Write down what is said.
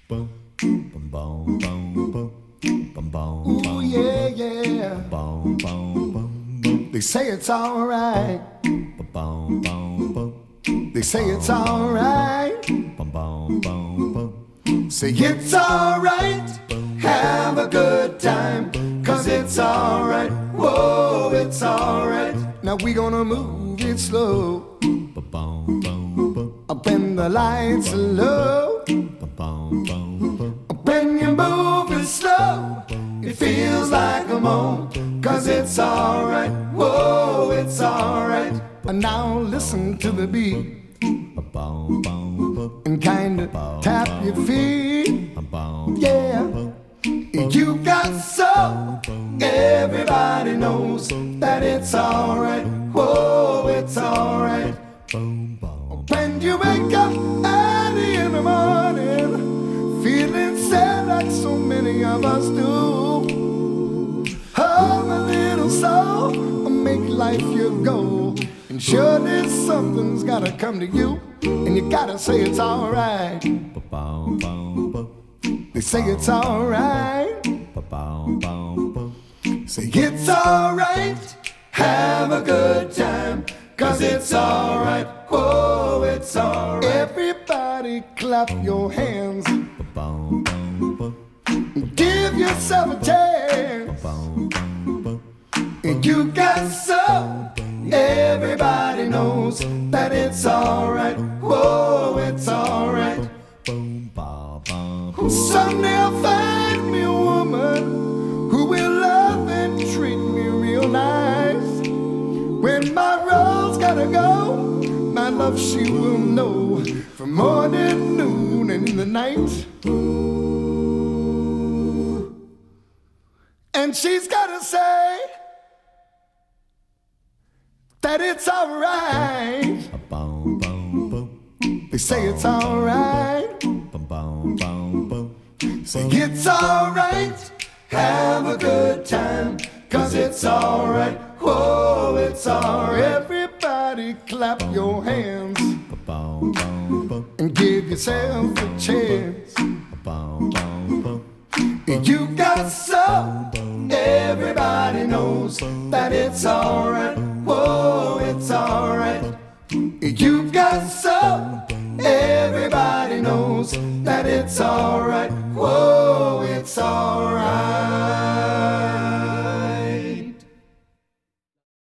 Ooh, yeah, yeah. They say it's alright. They say it's alright. Say it's alright. Have a good time. 'Cause it's alright. Whoa, it's alright. Now we gonna move it slow. Up in the lights are low. When you move it slow, it feels like a moan. 'Cause it's alright. Whoa, it's alright. And now listen to the beat. And kinda tap your feet. Yeah. You got soul. Everybody knows that it's alright. Whoa, it's alright. When you wake up early in the morning, feeling sad like so many of us do. Oh, my little soul, make life your goal. And surely something's gotta come to you. And you gotta say it's alright. They say it's alright. Say it's alright. Have a good time. 'Cause it's alright. Whoa, it's alright. Everybody clap your hands. Give yourself a chance. And you got soul. Everybody knows that it's alright. Whoa, it's alright. Someday I'll find me a woman who will love and treat me real nice. When my road's gotta go, my love she will know from morning, noon, and in the night. And she's gotta say that it's alright. They say it's alright. Say it's alright. Have a good time. 'Cause it's alright. Whoa, it's alright. Everybody clap your hands. And give yourself a chance. And you got soul. Everybody knows that it's alright. Whoa, it's alright. You got soul. Everybody knows that it's alright. Whoa, it's alright.